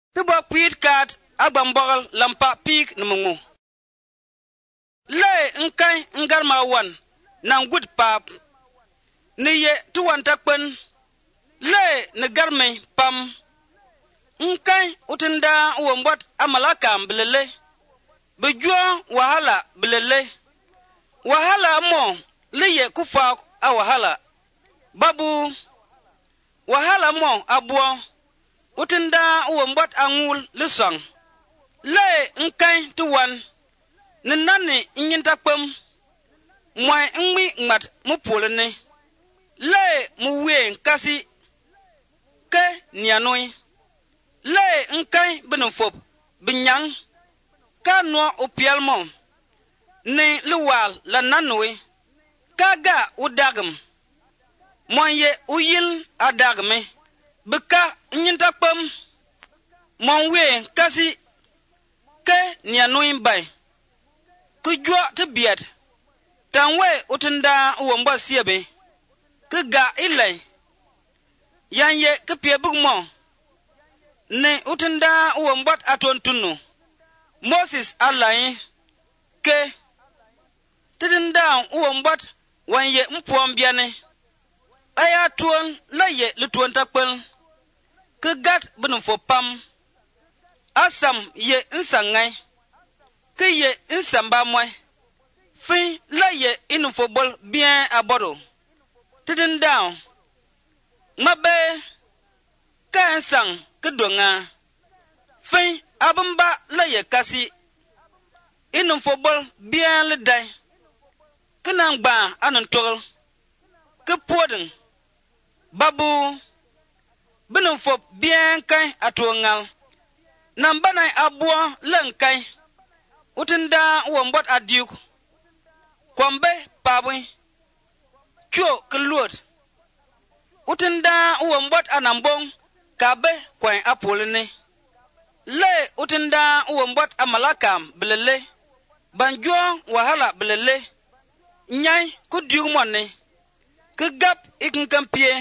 Tuba pit kat agbambogal lampa pik numungu. Le nkai ngarma wan nang gud pap. Ni ye tuwan takpen. Le ni garme pam. Nkai utinda uwambot amalakam bilele. Bejua wahala bilele. Wahala mo liye kufa a wahala. Babu wahala mo abua. Utinda uwambot angul lisang. Le nkai tuwan. Ninani inyintakpem. Mwa ngmi ngmat mupulene. Le muwe kasi. Ke nianoi. Le nkai binufop. Binyang. Ka no upialmo. Ni luwal la nanwe. Kaga udagam. Mwenye uyil adagme. Bika nyintakpem. Mwenwe kasi. Ke nianoi bay. Kujua tibiat. Tanwe utinda uwamba siebe. Kuga ilay. Yanye kupie bugmo. Ne utinda uwambat atontunu. Moses alay. Ke. Titinda uwambat wanye mpuambiane. Aya tuon laye lutuan takpel. Kugat binufo pam. Asam ye insangay. Kiye insamba mwe. Fin laye inufobol bien abodo. Tidin down. Mabe. Ka insang kudonga. Fin abamba laye kasi. Inufobol bien leday. Kinang ba anantol. Kipoding. Babu. Binufob bien kay atuangal. Nambanay abua lengkay. Utinda uwambot adiuk. Kwambe pabwe. Cho keluot. Utinda uwambot anambong. Kabe kwen apolene. Le utinda uwambot amalakam bilele. Banjua wahala bilele. Nyai kudiuk mwane. Kegap ikinkampie.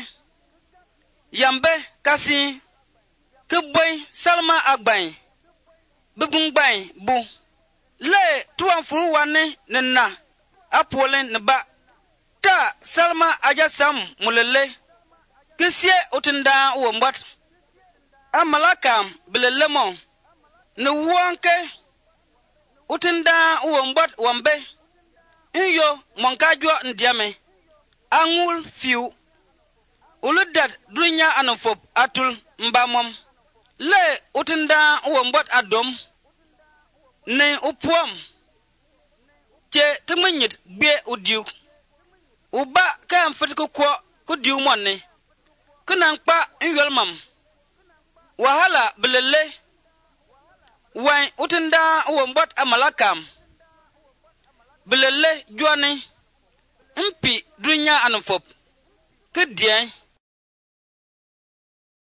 Yambe kasi. Kebwe salma agbany. Bibungbany bu. Le tuan furu wane nena apolen neba ta salma ajasam mulele kisie utinda uwambat amalakam bilelemo ne wanke utinda uwambat wambe inyo monkajwa ndiame angul fiu uludat dunya anofop atul mbamom le utinda uwambat adom ne upuam che tumunyit gbe udiu uba kan fitko ko kudiu monne kunan pa nyolmam wahala bilele wan utinda uwambot amalakam bilele jwani mpi dunya anfop kudien